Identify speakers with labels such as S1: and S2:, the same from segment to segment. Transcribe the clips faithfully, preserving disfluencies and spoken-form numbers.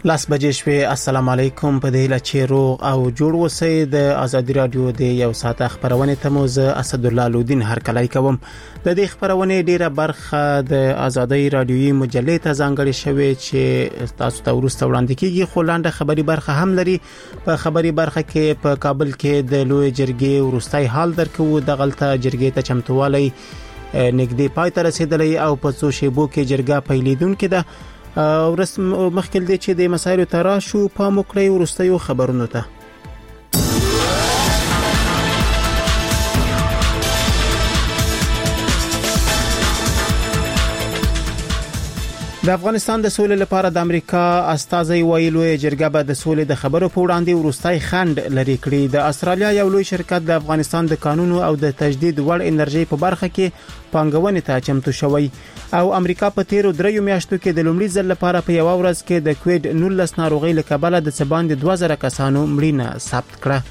S1: لاس بجې شوي. السلام علیکم. په دې لچې روغ او جوړ وسئ. د آزادي رادیو د یو ساعت خبرونه ته مو زه اسد الله لودین هر کله کوم. د دې خبرونه ډیره برخه د آزادي رادیوي مجلې ته ځانګړې شوې چې تاسو ته ورسته وړاندې کیږي. خو لاندې خبري برخه هم لري. په خبري برخه کې په کابل کې د لوی جرګې ورستای حال درکو. د غلطه جرګې ته چمتووالی نګدي پای ته رسیدلې او په څو شیبو کې جرګه پیلیدونکې ده. او رسم مخکې دې چې د مسایلو تراشو په مکړې ورستیو خبرونو ته د افغانستان د سولې لپاره د امریکا استازي ویلو جرګه به د سولې د خبرو په وړاندې ورستای خند لري کړی. د استرالیا یو لوی شرکت د افغانستان د قانونو او د تجدید وړ انرژي په برخه کې پانګونې ته چمتو شوی او امریکا په تیرو دریو میاشتو کې د لومړي ځل لپاره په یو ورځ کې د کووید نولس ناروغي له کبله د سباند دوه زره کسانو مړینه ثبت کړه.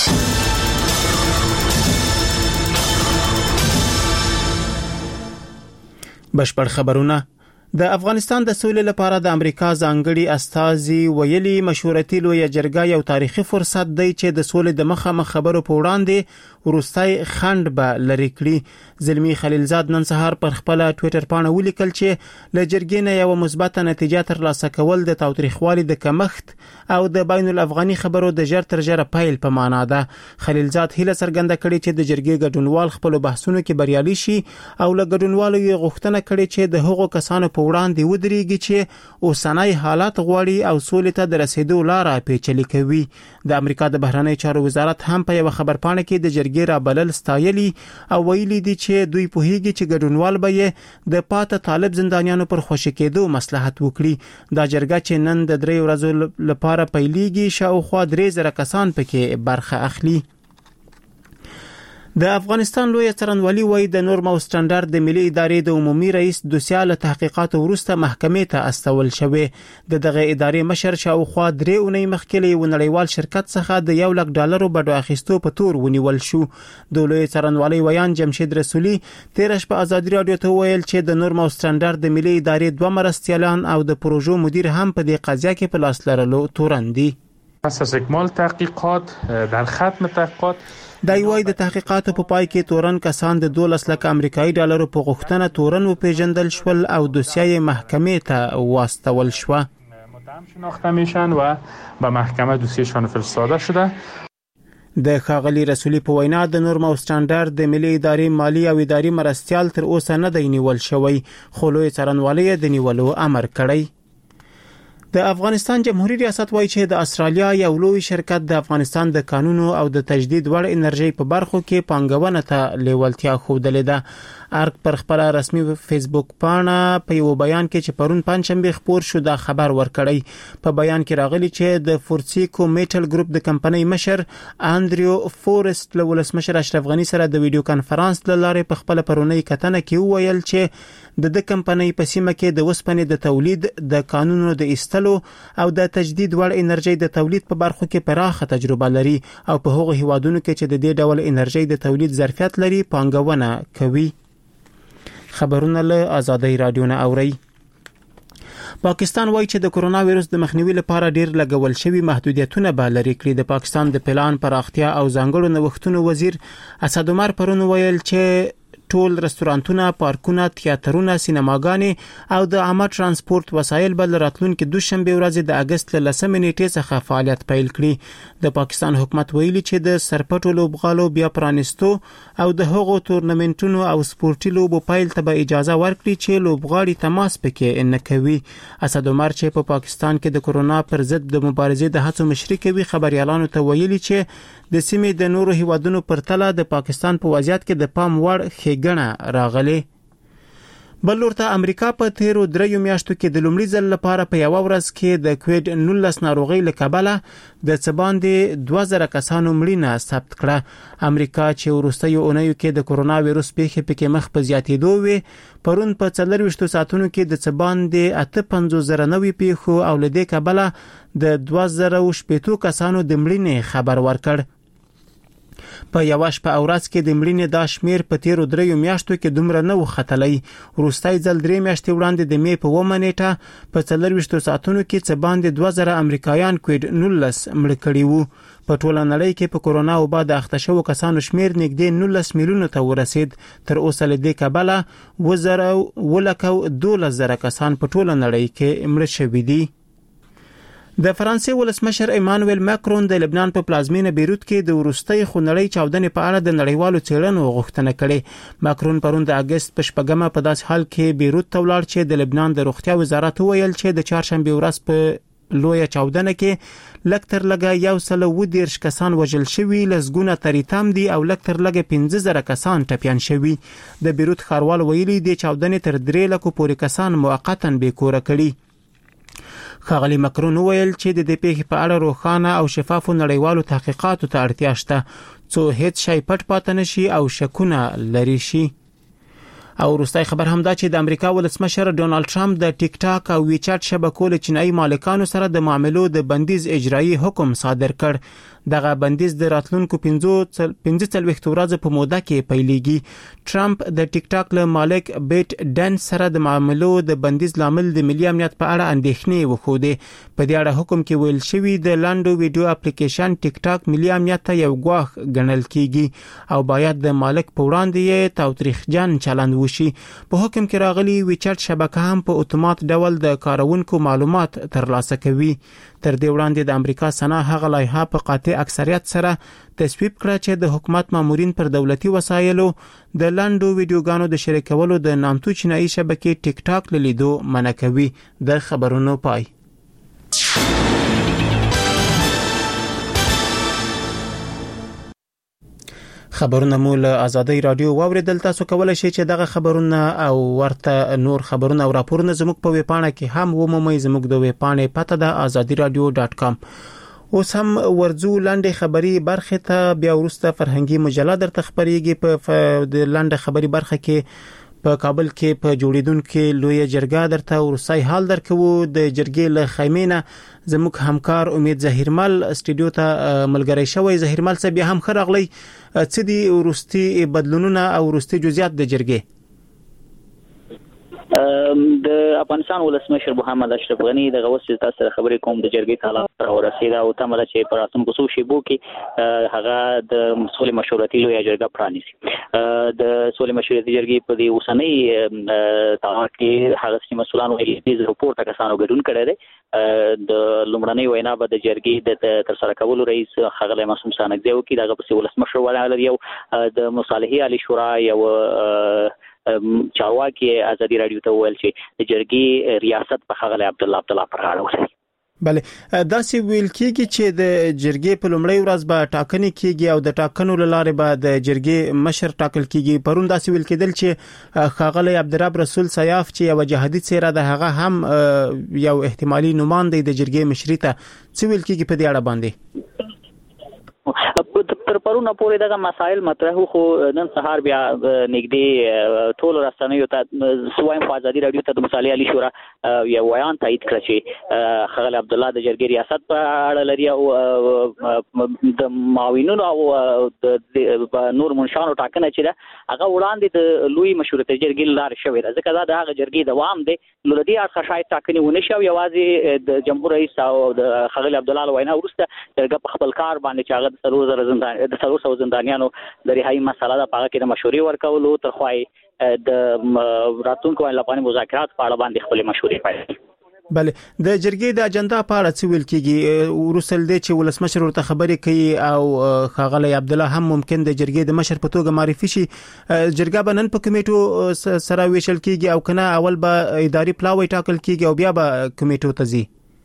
S1: بشپړ خبرونه. د افغانستان د سولې لپاره د امریکا ځانګړي استازي ویلي مشورتي لوی جرګه یو تاریخي فرصت دی چې د سولې د مخامخ خبرو په وړاندې ورستای خند به لري کړی. زلمی خلیلزاد نن سهار پر خپل ټوئیټر باندې ولیکل چې له جرګې نه یو مثبت نتیجه ترلاسه کول د تاوتریخوالي د کمښت او د بین الافغاني خبرو د جر تر جره پیل په معنا ده. خلیلزاد هیله څرګنده کړې چې د جرګې ګډونوال خپل بحثونو کې بریالي شي او له ګډونوالو یې غوښتنه کړې چې د هغو کسانو په وړاندې ودرېږي چې اوسنۍ حالات غواړي او سولې ته د رسیدو لاره پیچلې کوي. د امریکا د بهرنی چارو وزارت هم په یو خبرپاڼه کې د جرګې را بلل ستایلی او ویلي دي چې دوی په هیګي چې ګډونوال به یې د پاته طالب زندانیانو پر خوشی کېدو مصلحت وکړي. دا جرګه چې نن د درې ورځې لپاره پیلېږي شاوخوا درې زره کسان پکې برخه اخلي. د افغانستان لوی څارنوالي وایي د نورم او سټانډرډ د ملي ادارې د عمومي رئیس دوسیاله تحقیقات وروسته محکمې ته استول شوی. د دغه ادارې مشر شاوخوا درې اونۍ مخکې له نړیوال شرکت څخه د یو لک ډالرو بډو اخیستو په تور ونیول شو. د لوی څارنوالي ویان جمشید رسولي تیر شپه آزادي رادیو ته ویل چې د نورم او سټانډرډ د ملي ادارې دوه مرستیالان او د پروژو مدیر هم په دې قضیه کې په لاس لرلو تورن دي.
S2: پس از اکمال تحقیقات در ختم تحقیقات
S1: دا یوای د تحقیقاتو په پای کې تورن کسان د دولس لک امریکایي ډالرو په غوښتنه تورن و پیژندل شول او دوسیه محکمې ته واستول شو.
S2: متهم شناخته میشن و به محکمه دوسیهشان فرستاده شده.
S1: د ښاغلي رسولي په وینا د نورم او سټانډرډ د ملي ادارې مالی او اداري مرستیال تر اوسه نه دی نیول شوی خو لوی څارنوالي د نیولو امر کړی. د افغانستان جمهوریت ریاست وایي چې د استرالیا یو لوی شرکت د افغانستان د قانونو او د تجدید وړ انرژي په برخو کې پانګونه ته لیوالتیا خوده ده. ارګ پر خپل رسمي فیسبوک پاڼه په یو بیان کې چې پرون پنځشنبه خبر شو دا خبر ورکړی. په بیان کې راغلی چې د فورسیکو میټل ګروپ د کمپنۍ مشر انډریو فورست له ولسمشر اشرف غنی سره د ویډیو کانفرنس لاره په خپل پرونی کتنه کې ویل چې د د کمپنۍ په سیمه کې د وسپنې د تولید د قانونو د ایستلو او د تجدید وړ انرژي د تولید په برخو کې پراخه تجربه لري او په هغو هیوادونو کې چې د دې ډول انرژي د تولید ظرفیت لري پانګونه کوي. خبرونه له آزادي رادیو نه اوري. پاکستان وایي چې د کرونا وایرس د مخنیوي لپاره ډیر لګول شوی محدودیتونه به لري کړی. د پاکستان د پلان پراختیا او ځانګړو نوښتونو وزیر اسد عمر پرون ویل چې ټول رستورانتونه، پارکونه، تیاترونه، سینماګانې او د عامه ترانسپورت وسایل بل راتلونکي دوشنبه ورځ د اگست له لسمې نیټې څخه فعالیت پیل کړي. د پاکستان حکومت ویلي چې د سرپټو لوبغالو بیا پرانستو او د هغو تورنمنټونو او سپورتي لوبو پیل ته به اجازه ورکړي چې لوبغاړي تماس پکې نه کوي. اسد عمر چې په پاکستان کې د کرونا پر ضد د مبارزې د هڅو مشري کوي خبريالانو ته ویلي چې د سیمې د نورو هیوادونو پر تله د پاکستان په وضعیت کې د پام وړ ښېګڼه راغلي. بل ورته امریکا په تیرو دریو میاشتو کې د لومړي ځل لپاره په یو ورځ کې د کووید نولس ناروغي له کبله د څباندې دوه زره کسانو مړینه ثبت کړه. امریکا چې وروستیو اونیو کې د کرونا وایرس پیښې پکې مخ په زیاتېدو وي پرون په څلورویشتو ساعتونو کې د څباندې اته پنځوس زره نوي پیښو او له دې کبله د دوه زره شپږ کسانو د مړینې خبر ورکړ. په یو شپه او ورځ کې د مړینې د شمیر په تیرو دریو میاشتو کې دومره نه وختلی. وروستۍ ځل درې میاشتې وړاندې د می په اوومه نیټه په څلرویشتو ساعتونو کې څه باندې دوه زره امریکایان کووډ نولس مړه کړي وو. په ټوله نړۍ کې په کورونا وبا د اخته شوو کسانو شمیر نږدې نولس میلیونو ته ورسید. تر اوسه له دې کبله وزره ولکو دولس زره کسان په ټوله نړۍ کې مړه شوي دي. د فرانسې ولسمشر ایمانوئل ماکرون د لبنان په پلازمینه بیروت کې د وروستۍ خونړۍ چاودنې په اړه د نړیوالو څېړنو غوښتنه کړې. ماکرون پرون د اگست په شپږمه په داسې حال کې بیروت ته ولاړ چې د لبنان د روغتیا وزارت وویل چې د چهارشنبه ورځ په لویه چاودنه کې لکتر لګه یو سل و دیرش کسان وژل شوي، لسګونه تریتم دي او لکتر لګه پنځه زره کسان ټپیان شوي. د بیروت ښاروال ویلي د چاودنې تر درې لکو پورې کسان موقتا بې کوره کړي. ښاغلي ماکرون وویل چې د دې پیښې په اړه روښانه او شفافو نړیوالو تحقیقاتو ته اړتیا شته څو هیڅ شی پټ پاتې نشي او شکونه لري شي. او وروستۍ خبر هم دا چې د امریکا ولسمشر ډونالد ټرمپ د ټیک ټاک او وی چټ شبکو له چینایي مالکانو سره د معاملو د بندیز اجرایی حکم صادر کړ. دغه بندیز د راتلونکو پنځه څلوېښت ورځې په موده کې پیلېږي. ټرمپ د ټیک ټاک له مالک بیت ډن سره د معاملو د بندیز لامل د ملي امنیت په اړه اندېښنې وښودې. په دې اړه حکم کې ویل شوی د لاندو ویډیو اپلیکیشن ټیک ټاک ملي امنیت ته یو ګواښ ګڼل کیږي او باید د مالک په وړاندې یې تاوتریخجن چلند وشي. په حکم کې راغلي وی چټ شبکه هم په اتومات ډول د کارونکو معلومات ترلاسه کوي. تر دې وړاندې د امریکا سنا هغه لایحه په قاطع اکثریت سره تصویب کړه چې د حکومت مامورین پر دولتي وسایلو د لاندو ویډیوګانو د شریکولو د نامتو چینایي شبکې ټیک ټاک لیدو منع کوي. د خبرونو پای. خبرونه مو له آزادۍ رادیو واوریدل. تاسو کولای شئ چې دغه خبرونه او ورته نور خبرونه او راپورونه زموږ په ویب پاڼه کې هم ومومئ. زموږ د ویب پاڼې پته ده آزادي رادیو ډاټ کام. اوس هم ورځو لاندې خبري برخه ته بیا ورسته فرهنګي مجله درته خبريږي. په د لاندې خبري برخه کې په کابل کې په جوړیدونکو لوی جرګه درته ورسای حال درکو. د جرګې له خیمینه زموږ همکار امید ظهیرمل استودیو ته ملګری شوی. ظهیرمل څه بیا هم خراغلی څه دي ورستي بدلونونه او ورستي جزئیات د جرګې؟
S3: د افغانستان ولسمشر محمد اشرف غنی د غوښتل تاسو خبرې کوم د جرګې تعالی را ورسېدا او تمره چې پر اتم کوڅو شیبو کې هغه د مسولې مشورتي لوی جرګه پرانیسي. د مسولې مشورتي جرګې په دې اوسنۍ تعالی کې هغه چې مسولان ویلي د رپورټ کسانو ګډون کړی دی. د لومړنۍ وینا به د جرګې د تر سره کولو رئیس خغلی معصوم سانکزی وکړي. دغه پسې ولسمشر ولاړ یو د مصالحې عالی شورا یو چارواکي آزادي رادیو ته ویل چې د جرګې ریاست په خغلی عبد الله عبد الله پر غاړه ولري.
S1: بله دا سی ویل کېږي چې د جرګې په لومړۍ ورځ به ټاکنې کېږي او د ټاکنو لاره به د جرګې مشر ټاکل کېږي. پرون دا سی ویل کېدل چې خغلی عبدالرب رسول سیاف چې یو جهادي څیره ده هغه هم یو احتمالي نوماند د جرګې مشري ته څه ویل کېږي په دې اړه باندې؟
S3: تر پرونه پورې دغه مسائل مطرح خو نن سهار بیا نږدې ټول رسنیو ته سوایم په آزادي رادیو ته د مصالحې عالی شورا یو بیان تایید کړ چې خغل عبد الله د جرګې ریاست په اړه لري او د معاونینو او د نور منشانو ټاکنه چې ده هغه وړاندې د لوی مشورتي جرګې لار شوې ده. ځکه دا د هغه جرګې دوام دی نو د دې اړخ شاید ټاکنې ونه شي او یوازې د جمهور رئیس او د خغل عبد الله وینا وروسته جرګه په خپل کار باندې چې هغه د څلور زره زندان د څلور سوه زندانیانو د رهایي مسله ده په هغه کې د مشورې ورکولو تر خوای د راتلونکو لپاره مذاکرات په اړه باندې خپل مشورې پیل.
S1: بله د جرګې د اجنډا په اړه څه ویل کېږي؟ ورسل دی چې ولسمشر ورته خبرې کوي او خغلی عبد الله هم ممکن د جرګې د مشر په توګه معرفي شي. جرګه به نن په کمیټو سره ویشل کېږي او کنه اول به اداري پلاوی ټاکل کېږي او بیا به کمیټو ته ځي؟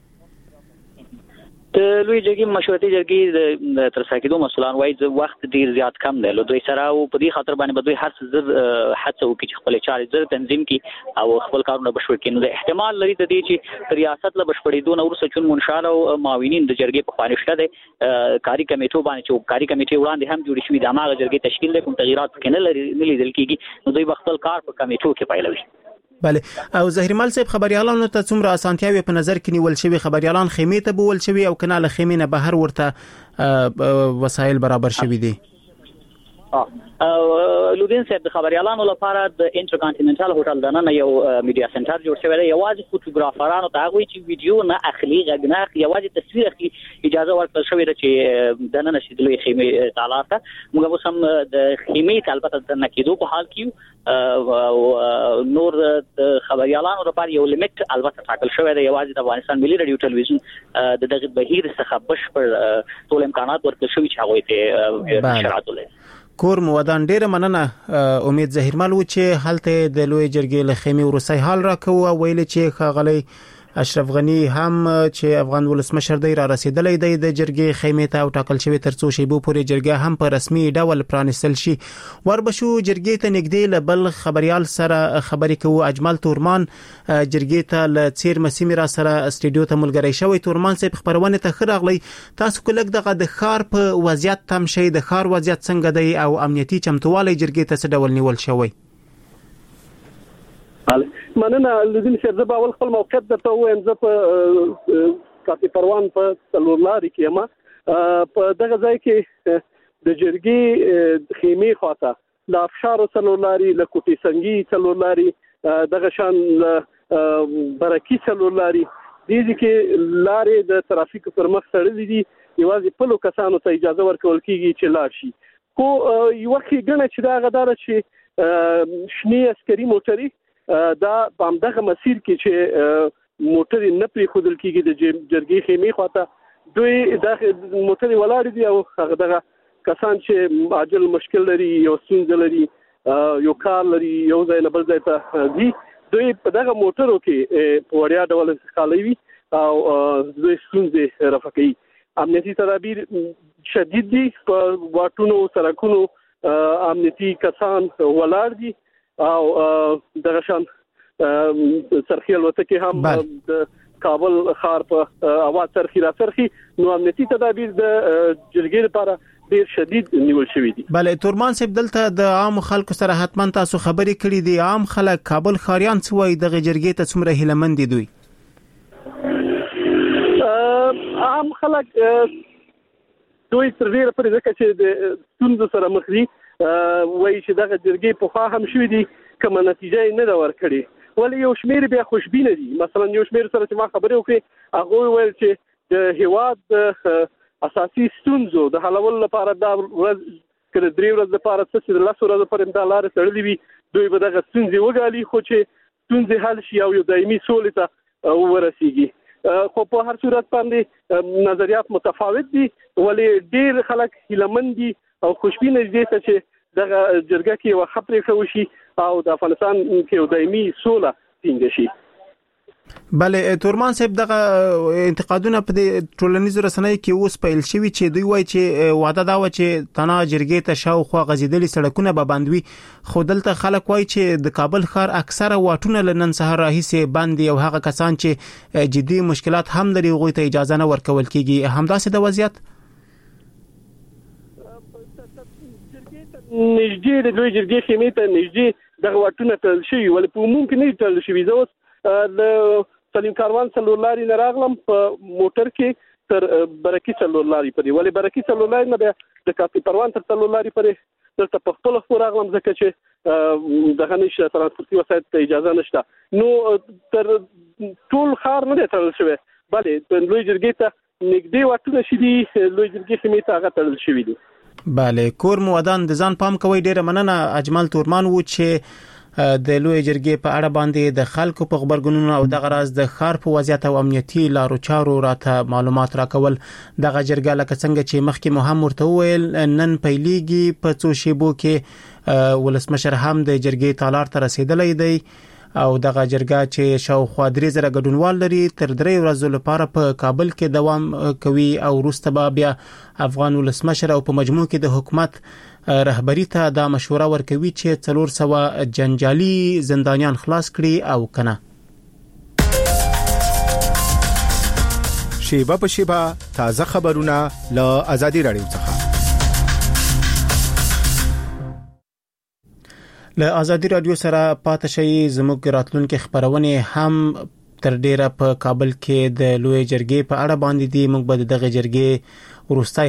S3: د لوی جرګې مشورتي جرګې د تر ساکیدو مسولان وایي چې وخت ډیر زیات کم دی. له دوی سره او په دې خاطر باندې به دوی هر څه زر هڅه وکړي چې خپل چارې زر تنظیم کړي او خپل کارونه بشپړ کړي. نو د احتمال لري ته دی چې ریاست له بشپړېدو نه وروسته چون منشار او معاونین د جرګې په خانشته دي کاری کمیټو باندې چې کاری کمیټې وړاندې هم جوړې شوې د هغه جرګې تشکیل له کوم تغیرات کې نه لري نه لیدل کېږي. نو دوی خپل کار په کمیټو کې پیلوي.
S1: بله او ظهیرمل صاحب خبريالانو ته څومره اسانتیاوي په نظر کې نیول شوی؟ خبريالان خیمه ته بول شوی او کنه له خیمه نه بهر ورته وسایل برابر شوی دي؟
S3: لودین صاحب د خبريالانو لپاره د انټرکانټیننټل هوټل دننه یو میډیا سنټر جوړ شوی دی. یوازې فوټوګرافرانو ته هغه چې ویډیو نه اخلي غږ نه یوازې تصویر اخلي اجازه ورکړل شوې ده چې دننه شیدلې خیمه تعالی ته موږ اوس هم د خیمه البته د نکیدو په حال کې نور د خبريالانو لپاره یو لیمټ البته ټاکل شوی دی. یوازې د افغانستان ملي رادیو ټلویزیون د دغه بهیر څخه بشپړ ټول امکانات ورکړل شوی چې هغه ته شرایط ولري.
S1: کور مودان ډیره مننه. امید زهیرمل و چې حالته د لوی جرګې له خیمه ورسای حال راکو ویل چې خاغلی اشرف غنی هم چې افغان ولسمشر دی را رسیدلې دی د جرګې خیمه ته او ټاکل شوی ترڅو شیبو پورې جرګه هم په رسمي ډول پرانستل شي. وربشو جرګې ته نږدې لبل خبريال سره خبرې کوو. اجمل تورمان جرګې ته ل چیر مسیمه را سره استډیو ته ملګری شوی. تورمان صاحب خبرونه ته خراغلی تاسو کولک دغه د خار په وضعیت تم شي د خار وضعیت څنګه دی او امنیتي چمتووالی جرګې ته څه ډول نیول شوی؟
S4: مننه لودین صاحب زه به اول خپل موقعیت درته وایم. زه په کافي پروان په څلورلاري کې یم. په دغه ځای کې د جرګې خیمه خاطه د افشار څلورلاري له کوټي سنگي څلورلاري دغه شان برکی څلورلاري دي کې لارې د ترافیک پر مخ سړلې دي. یوازې په لو کسانو ته اجازه ورکول کیږي چې لاړ شي. خو یو وخت ګڼه چې دا غدار چې شنی عسکري موټري دا په همدغه مسیر کې چې موټر نه پری خودل کېږي د جرګې خیمه خواته دوی د موټر ولاړ دي او هغه دغه کسان چې عاجل مشکل لري یو ستونزه لري یو کار لري یو ځای نه بل ځای ته دي دوی په دغه موټرو کې په وړیا ډول انتقالوي او دوی ستونزې رفع کوي. امنیتي تدابیر شدید دي. په واټونو سړکونو امنیتي کسان ولاړ دي او دغه شان سرخي الوتکه هم د کابل ښار په اواز سرخي را سرخي نو امنیتي تدابیر د جرګې لپاره ډیر شدید نیول شوی دي.
S1: بله تورمان صاحب دلته د عام خلکو سره حتما تاسو خبرې کړې دي. عام خلک کابل ښاریان څه وایي دغه جرګې ته څومره هیلهمند دي دوی؟
S4: عام خلک دوی تر ډیره پورې ځکه چې د ستونزو سره مخ دي وایي چې دغه جرګې په خوا هم شوې دي کومه نتیجه نه دا ورکړي ولی یو شمیر بیا خوشبینه دي. مثلا یو شمیر سره چې ما خبرې وکړې هغه ویل چې د هیواد د اساسي ستونزو د حلولو لپاره دا ورځ کړه درې ورځې لپاره څه د لاسو ورځې پر امدا لارې سړلې وي دوی به دغه ستونزې وګالي خو چې ستونزې حل شي او یو دایمي سولې ته ورسیږي. خو په هر صورت باندې نظریات متفاوت دي ولی ډیر خلک هیلمن دي او خوشبینه دي چې دغه جرګه کې یو خبرې کوي او د افغانستان کې یو دایمي سوله ټینګ شي.
S1: بله تورمان صاحب دغه انتقادونه په ټولنیزو رسنیو کې اوس پیل شوي چې دوی وایي چې وعده دا و چې تنا جرګې ته شاوخوا غزیدلي سړکونه به بندوي خو دلته خلک وایي چې د کابل ښار اکثره واټونه له نن سهار راهیسې بند دي او هغه کسان چې جدي مشکلات هم لري هغوی ته اجازه نه ورکول کیږي. همداسې د وضعیت
S4: نږدې د دوی جرګې خیمې ته نږدې دغه واټونه تړل شوي ولې په عموم کې نه تړل شوي. زه اوس د سلیم کاروان څلورلاري نه راغلم په موټر کې تر برکی څلورلاري پورې ولې برکی څلورلاري نه بیا د کافي پروان تر څلورلاري پورې دلته په خپل خو راغلم ځکه چې دغه نشه ترانسپورتي وسایل ته اجازه نشته. نو تر ټول ښار نه تړل شوی بلې د لوی جرګې ته نږدې واټونه شي دي لوی جرګې خیمې ته هغه تړل شوي دي.
S1: بله کور مودان د ځان پام کوي. ډیره مننه اجمل تورمان و چې د لوی جرګې په اړه باندې د خلکو په خبرګونونو او دغه راز د ښار په وضعیت او امنیتي لارو چارو راته معلومات راکول. دغه جرګه لکه څنګه چې مخکې مو هم ورته وویل نن پیلېږي په څو شیبو کې ولسمشر هم د جرګې تالار ته رسیدلی دی او دغه جرګه چې شاوخوا درې زره ګډونوال لري تر درې ورځې لپاره په کابل کې دوام کوي او وروسته به بیا افغان ولسمشر او په مجموع کې د حکومت رهبری ته دا مشوره ورکوي چې څلور سوه جنجالي زندانیان خلاص کړي او کنه.
S5: شیبه په شیبه تازه خبرونه له آزادي رادیو څخه.
S1: له آزادي رادیو سره پاتې شي. زموږ راتلونکو خبرونه هم تر ډیره په کابل کې د لوی جرګې په اړه باندې دي. موږ به دغه جرګې وروستۍ